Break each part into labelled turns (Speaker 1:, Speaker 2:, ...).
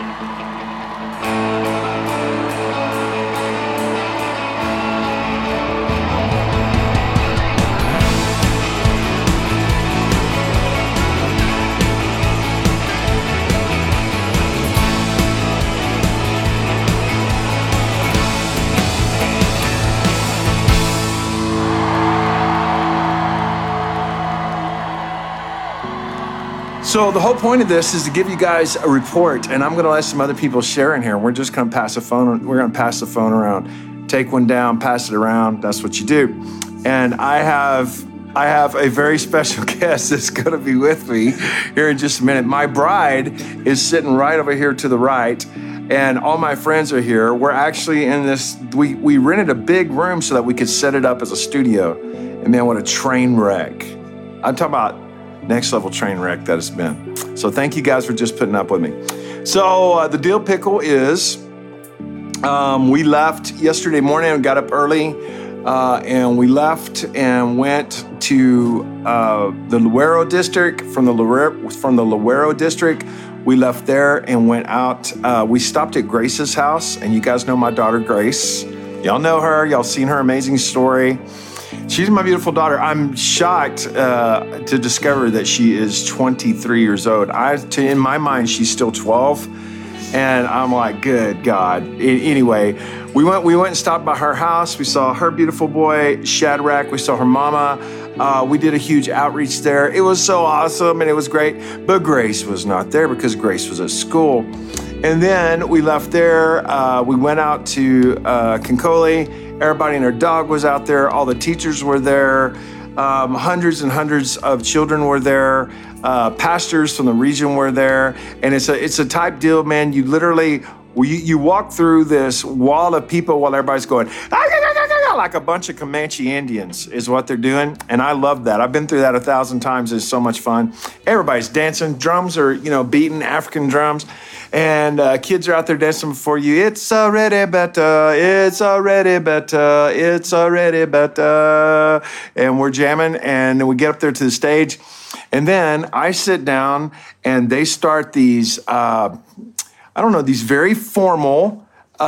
Speaker 1: So the whole point of this is to give you guys a report, and I'm going to let some other people share in here. We're just going to pass the phone. We're going to pass the phone around, take one down, pass it around. That's what you do. And I have a very special guest that's going to be with me here in just a minute. My bride is sitting right over here to the right, and all my friends are here. We're actually in this. We rented a big room so that we could set it up as a studio. And man, what a train wreck! I'm talking about next level train wreck that it's been. So thank you guys for just putting up with me. So the deal pickle is, we left yesterday morning and got up early, and we left and went to the Luero district. From the Luero district, we left there and went out. We stopped at Grace's house, and you guys know my daughter Grace. Y'all know her. Y'all seen her amazing story. She's my beautiful daughter. I'm shocked to discover that she is 23 years old. In my mind, she's still 12. And I'm like, good God. Anyway, we went and stopped by her house. We saw her beautiful boy, Shadrach. We saw her mama. We did a huge outreach there. It was so awesome and it was great. But Grace was not there because Grace was at school. And then we left there. We went out to Concoli. Everybody and their dog was out there. All the teachers were there. Hundreds and hundreds of children were there. Pastors from the region were there. And it's a type deal, man. You literally, you walk through this wall of people while everybody's going, like a bunch of Comanche Indians is what they're doing. And I love that. I've been through that 1,000 times. It's so much fun. Everybody's dancing. Drums are, beating African drums. And kids are out there dancing for you. It's already better. It's already better. It's already better. And we're jamming. And we get up there to the stage. And then I sit down and they start these, these very formal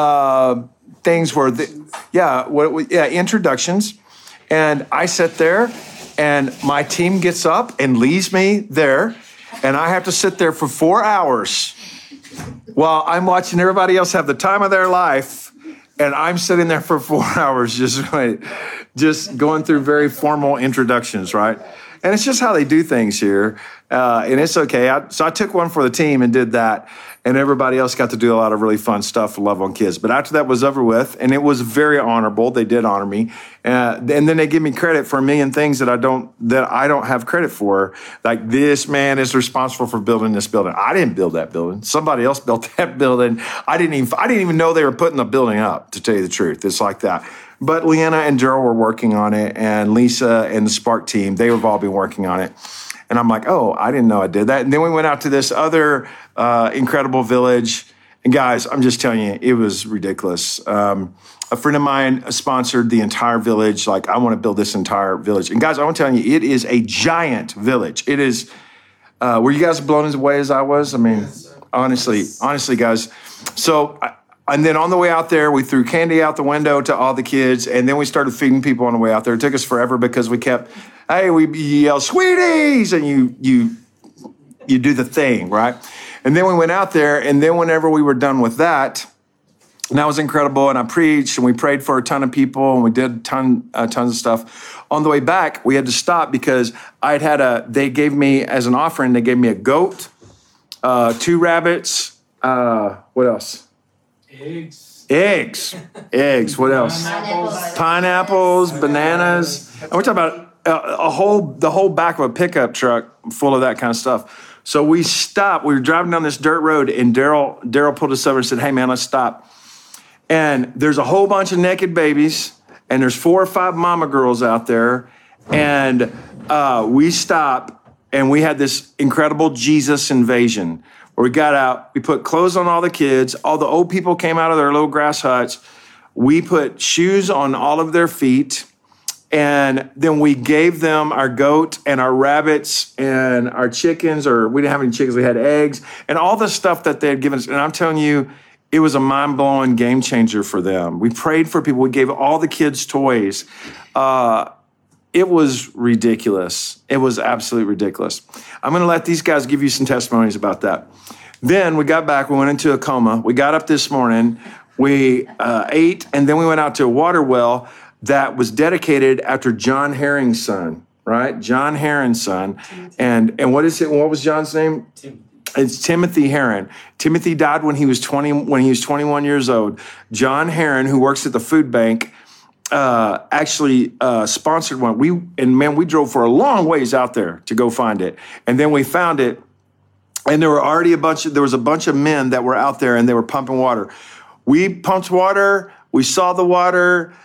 Speaker 1: things where, introductions. And I sit there and my team gets up and leaves me there. And I have to sit there for 4 hours while I'm watching everybody else have the time of their life, and I'm sitting there for 4 hours just going through very formal introductions, right? And it's just how they do things here, and it's okay. So I took one for the team and did that, and everybody else got to do a lot of really fun stuff for Love on Kids. But after that was over with, and it was very honorable. They did honor me, and then they give me credit for a million things that I don't have credit for. Like, this man is responsible for building this building. I didn't build that building. Somebody else built that building. I didn't even know they were putting the building up. To tell you the truth, it's like that. But Leanna and Daryl were working on it, and Lisa and the Spark team, they've all been working on it. And I'm like, oh, I didn't know I did that. And then we went out to this other incredible village. And guys, I'm just telling you, it was ridiculous. A friend of mine sponsored the entire village. Like, I want to build this entire village. And guys, I'm telling you, it is a giant village. It is, were you guys blown away as I was? I mean, honestly, guys. So, and then on the way out there, we threw candy out the window to all the kids, and then we started feeding people on the way out there. It took us forever because we yell, sweeties, and you do the thing, right? And then we went out there, and then whenever we were done with that, and that was incredible, and I preached, and we prayed for a ton of people, and we did tons of stuff. On the way back, we had to stop because they gave me, as an offering, they gave me a goat, 2 rabbits, what else? Eggs. What else? Pineapples, bananas. And we're talking about the whole back of a pickup truck full of that kind of stuff. So we stopped. We were driving down this dirt road, and Daryl pulled us over and said, hey, man, let's stop. And there's a whole bunch of naked babies, and there's 4 or 5 mama girls out there. And we stopped, and we had this incredible Jesus invasion. Where we got out, we put clothes on all the kids, all the old people came out of their little grass huts. We put shoes on all of their feet, And then we gave them our goat and our rabbits and our chickens, or we didn't have any chickens, we had eggs, and all the stuff that they had given us. And I'm telling you, it was a mind-blowing game changer for them. We prayed for people. We gave all the kids toys. It was ridiculous. It was absolutely ridiculous. I'm going to let these guys give you some testimonies about that. Then we got back. We went into a coma. We got up this morning. We ate, and then we went out to a water well that was dedicated after John Herring's son, right? John Herring's son. And what is it? What was John's name? It's Timothy Herring. Timothy died when he was 21 years old. John Herring, who works at the food bank, actually sponsored one. We drove for a long ways out there to go find it. And then we found it, and there was a bunch of men that were out there, and they were pumping water. We pumped water. We saw the water.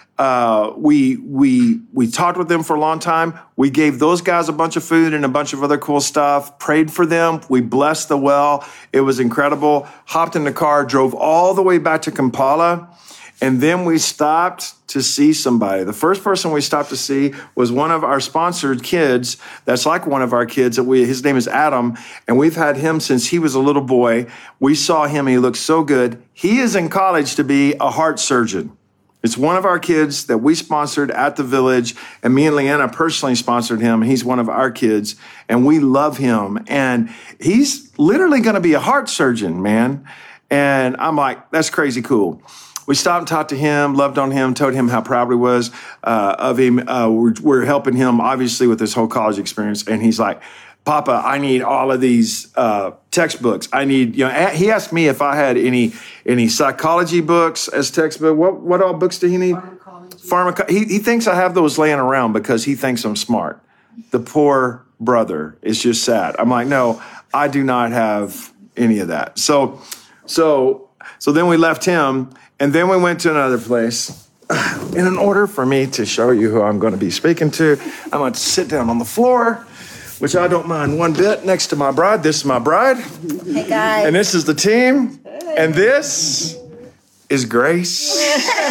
Speaker 1: We talked with them for a long time. We gave those guys a bunch of food and a bunch of other cool stuff, prayed for them. We blessed the well. It was incredible. Hopped in the car, drove all the way back to Kampala. And then we stopped to see somebody. The first person we stopped to see was one of our sponsored kids. That's like one of our kids. His name is Adam, and we've had him since he was a little boy. We saw him, and he looked so good. He is in college to be a heart surgeon. It's one of our kids that we sponsored at the village, and me and Leanna personally sponsored him. He's one of our kids, and we love him. And he's literally going to be a heart surgeon, man. And I'm like, that's crazy cool. We stopped and talked to him, loved on him, told him how proud we was of him. We're helping him, obviously, with this whole college experience. And he's like, Papa, I need all of these textbooks. I need, he asked me if I had any psychology books as textbook. What all books do he need? Pharmacology. He thinks I have those laying around because he thinks I'm smart. The poor brother is just sad. I'm like, no, I do not have any of that. So then we left him, and then we went to another place. And in order for me to show you who I'm going to be speaking to, I'm going to sit down on the floor, which I don't mind one bit, next to my bride. This is my bride.
Speaker 2: Hey, guys.
Speaker 1: And this is the team. And this is Grace.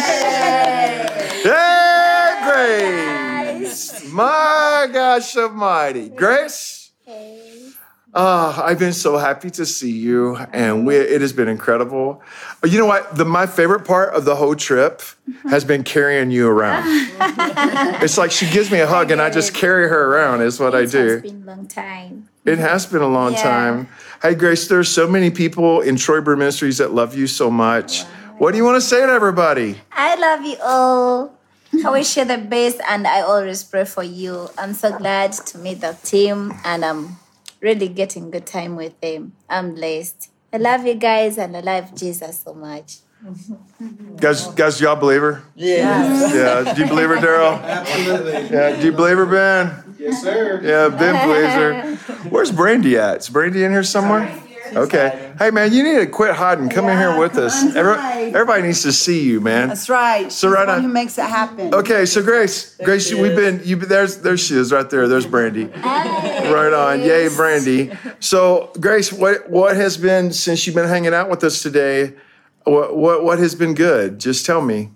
Speaker 1: Hey, Grace. My gosh almighty. Grace.
Speaker 2: Hey.
Speaker 1: I've been so happy to see you, and it has been incredible. You know what? My favorite part of the whole trip has been carrying you around. It's like she gives me a hug, and I just carry her around is what I do.
Speaker 2: It's been a long time.
Speaker 1: It has been a long time. Hey, Grace, there's so many people in Troy Brew Ministries that love you so much. Wow. What do you want to say to everybody?
Speaker 2: I love you all. I wish you the best, and I always pray for you. I'm so glad to meet the team, and I'm really getting good time with them. I'm blessed. I love you guys, and I love Jesus so much.
Speaker 1: Guys, y'all believe her?
Speaker 2: Yes.
Speaker 1: Yeah. Do you believe her, Daryl?
Speaker 3: Absolutely.
Speaker 1: Yeah. Do you believe her, Ben?
Speaker 3: Yes, sir.
Speaker 1: Yeah, Ben believes her. Where's Brandy at? Is Brandy in here somewhere? Okay. Hey, man, you need to quit hiding. Come in here with us. Everybody needs to see you, man.
Speaker 4: That's right.
Speaker 1: So
Speaker 4: She's
Speaker 1: right
Speaker 4: the one
Speaker 1: on.
Speaker 4: who makes it happen.
Speaker 1: Okay, so Grace, there she is right there. There's Brandy. Right on. Yay, Brandy. So, Grace, what has been, since you've been hanging out with us today, what has been good? Just tell me.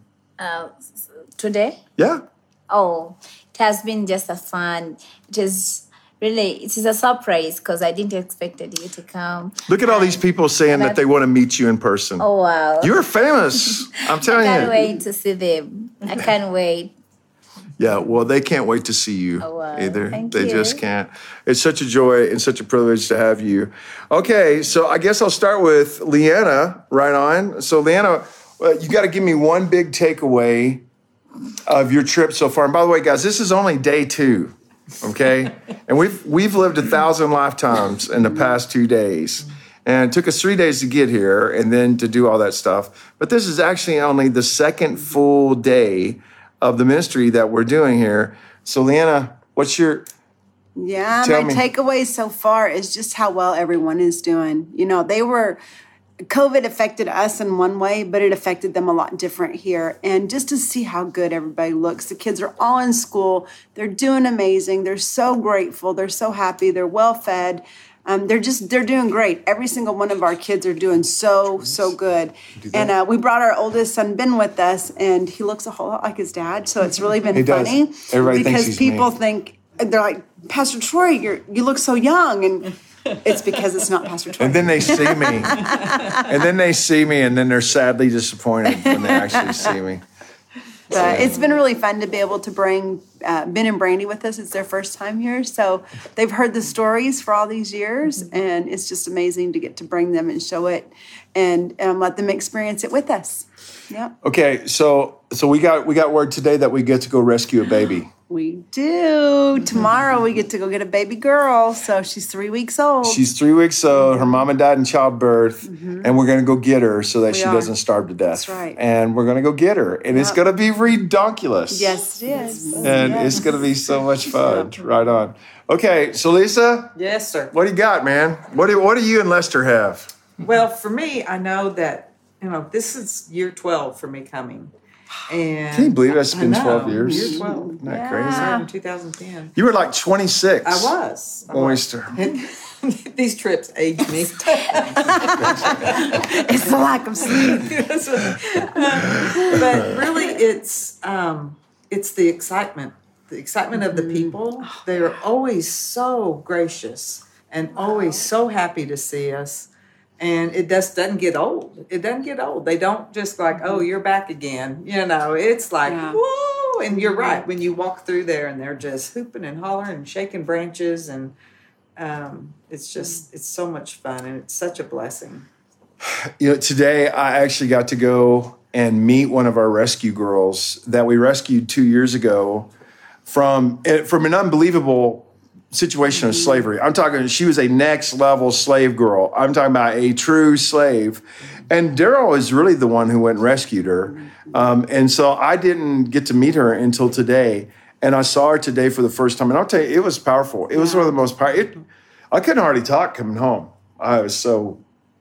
Speaker 2: Today?
Speaker 1: Yeah.
Speaker 2: Oh, it has been just a fun. It is a surprise because I didn't expect you to come.
Speaker 1: Look at all these people saying that they want to meet you in person.
Speaker 2: Oh, wow.
Speaker 1: You're famous. I'm telling you.
Speaker 2: I can't wait to see them. I can't wait.
Speaker 1: Yeah, well, they can't wait to see you either. They just can't. It's such a joy and such a privilege to have you. Okay, so I guess I'll start with Leanna, right on. So, Leanna, you got to give me one big takeaway of your trip so far. And by the way, guys, this is only day 2, okay? And we've lived 1,000 lifetimes in the past 2 days. And it took us 3 days to get here and then to do all that stuff. But this is actually only the second full day of the ministry that we're doing here. So, Leanna, what's your...
Speaker 4: Yeah, my takeaway so far is just how well everyone is doing. COVID affected us in one way, but it affected them a lot different here. And just to see how good everybody looks. The kids are all in school. They're doing amazing. They're so grateful. They're so happy. They're well fed. they're doing great. Every single one of our kids are doing so good. And we brought our oldest son Ben with us, and he looks a whole lot like his dad. So it's really been funny.
Speaker 1: Everybody
Speaker 4: because
Speaker 1: thinks
Speaker 4: people think they're like, Pastor Troy, you look so young, and it's because it's not Pastor Troy.
Speaker 1: And then they see me, and then they're sadly disappointed when they actually see me.
Speaker 4: But it's been really fun to be able to bring Ben and Brandy with us. It's their first time here. So they've heard the stories for all these years, and it's just amazing to get to bring them and show it and let them experience it with us. Yeah.
Speaker 1: Okay, so we got word today that we get to go rescue a baby.
Speaker 4: We do. Tomorrow we get to go get a baby girl. So she's 3 weeks old.
Speaker 1: She's 3 weeks old. Her mom and dad in childbirth, and we're going to go get her so that she doesn't starve to death.
Speaker 4: That's right.
Speaker 1: And we're going to go get her, and it's going to be redonkulous.
Speaker 4: Yes, it is.
Speaker 1: And it's going to be so much fun. Right on. Okay, so Lisa.
Speaker 3: Yes, sir.
Speaker 1: What do you got, man? What do you and Lester have?
Speaker 3: Well, for me, I know that, this is year 12 for me coming. And
Speaker 1: can you believe it's been 12 years?
Speaker 3: Year 12.
Speaker 1: Isn't that crazy?
Speaker 3: I started in 2010.
Speaker 1: You were like 26.
Speaker 3: I was.
Speaker 1: When we started.
Speaker 3: These trips age me.
Speaker 4: It's the lack of sleep.
Speaker 3: But really, it's the excitement. The excitement of the people. They're always so gracious and always so happy to see us. And it just doesn't get old. It doesn't get old. They don't just like, oh, you're back again. It's like, whoa. And you're right. When you walk through there and they're just hooping and hollering and shaking branches. And it's so much fun. And it's such a blessing.
Speaker 1: Today I actually got to go and meet one of our rescue girls that we rescued 2 years ago from an unbelievable situation of slavery. I'm talking, she was a next level slave girl. I'm talking about a true slave. And Daryl is really the one who went and rescued her. And so I didn't get to meet her until today. And I saw her today for the first time. And I'll tell you, it was powerful. It was one of the most powerful. I couldn't hardly talk coming home. I was so...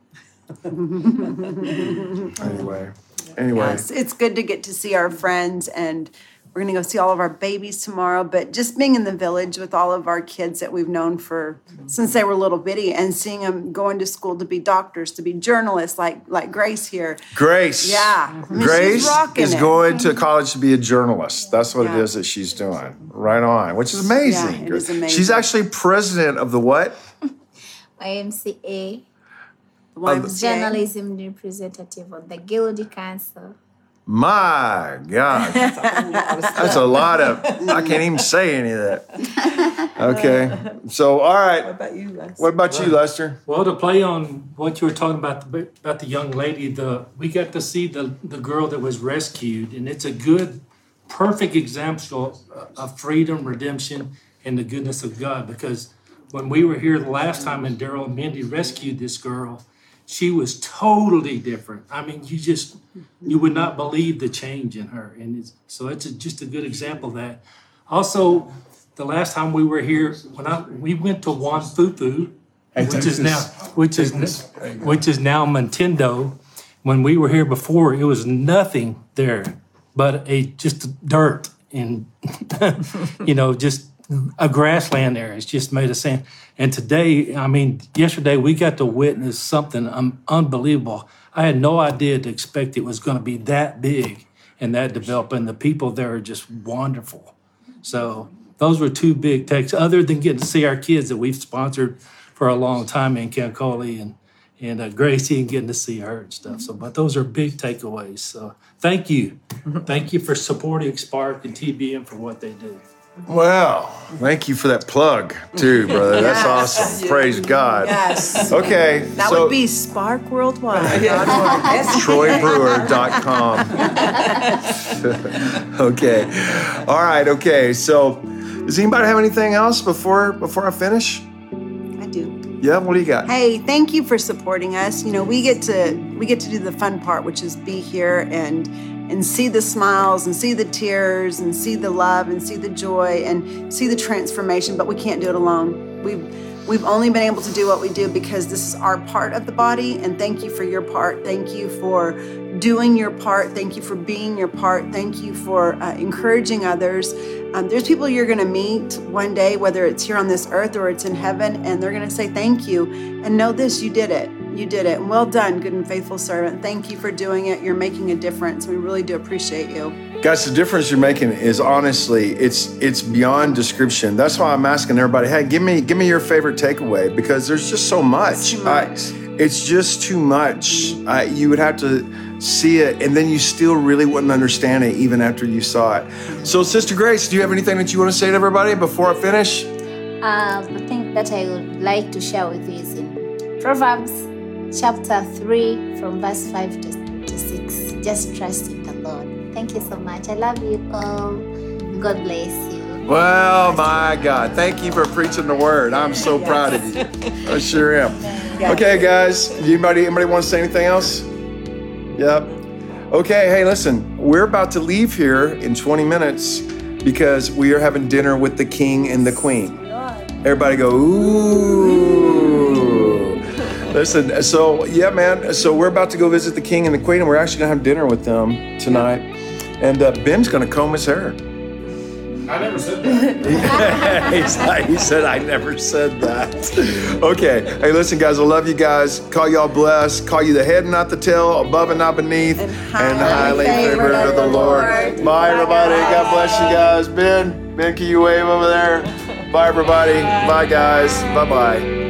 Speaker 1: Anyway.
Speaker 4: Yes, it's good to get to see our friends, and we're going to go see all of our babies tomorrow. But just being in the village with all of our kids that we've known since they were little bitty, and seeing them going to school to be doctors, to be journalists, like Grace here.
Speaker 1: Grace.
Speaker 4: Yeah.
Speaker 1: Grace is going to college to be a journalist. That's what it is that she's doing. Right on, which is amazing.
Speaker 4: Yeah, it is amazing.
Speaker 1: She's actually president of the what?
Speaker 2: YMCA.
Speaker 4: YMCA.
Speaker 2: Journalism representative of the Gildy Council.
Speaker 1: My God. That's a lot of, I can't even say any of that. Okay. So, all right. What about you, Lester?
Speaker 5: Well, to play on what you were talking about the young lady, we got to see the girl that was rescued, and it's a good, perfect example of freedom, redemption, and the goodness of God. Because when we were here the last time and Daryl and Mindy rescued this girl, she was totally different. I mean, you would not believe the change in her. And so it's just a good example of that. Also, the last time we were here, we went to Juan Fufu, which is now Nintendo. When we were here before, it was nothing there but just dirt and, just a grassland area. It's just made of sand. And today, yesterday we got to witness something unbelievable. I had no idea to expect it was going to be that big and that developed. And the people there are just wonderful. So those were two big takes, other than getting to see our kids that we've sponsored for a long time in Kankoli and Gracie, and getting to see her and stuff. So, but those are big takeaways. So thank you. Thank you for supporting Spark and TBN for what they do.
Speaker 1: Well, thank you for that plug, too, brother. That's awesome. Praise God.
Speaker 4: Yes.
Speaker 1: Okay.
Speaker 4: That would be Spark Worldwide.
Speaker 1: TroyBrewer.com. Okay. All right. Okay. So, does anybody have anything else before I finish?
Speaker 4: I do.
Speaker 1: Yeah. What do you got?
Speaker 4: Hey, thank you for supporting us. We get to do the fun part, which is be here and see the smiles and see the tears and see the love and see the joy and see the transformation, but we can't do it alone. We've only been able to do what we do because this is our part of the body, and thank you for your part. Thank you for doing your part. Thank you for being your part. Thank you for encouraging others. There's people you're going to meet one day, whether it's here on this earth or it's in heaven, and they're going to say thank you. And know this, you did it. You did it. And well done, good and faithful servant. Thank you for doing it. You're making a difference. We really do appreciate you.
Speaker 1: Guys, the difference you're making is honestly, it's beyond description. That's why I'm asking everybody, hey, give me your favorite takeaway, because there's just so much. It's just too much. You would have to see it, and then you still really wouldn't understand it even after you saw it. So, Sister Grace, do you have anything that you want to say to everybody before I finish?
Speaker 2: The thing that I would like to share with you is in Proverbs chapter 3 from verse 5 to 6. Just trust in the Lord. Thank you so much. I love you all. God bless you.
Speaker 1: Well, my God. Thank you for preaching the word. I'm so proud of you. I sure am. Okay, guys. Anybody want to say anything else? Yep. Okay, hey, listen. We're about to leave here in 20 minutes because we are having dinner with the king and the queen. Everybody go, ooh. Listen, so, yeah, man. So we're about to go visit the king and the queen, and we're actually going to have dinner with them tonight. And Ben's going to comb his hair.
Speaker 6: I never said that.
Speaker 1: He said, I never said that. Okay. Hey, listen, guys, I love you guys. Call y'all blessed. Call you the head and not the tail, above and not beneath, and highly favored of the Lord. Bye, everybody. God bless you guys. Ben, can you wave over there? Bye, everybody. Bye, guys. Bye-bye.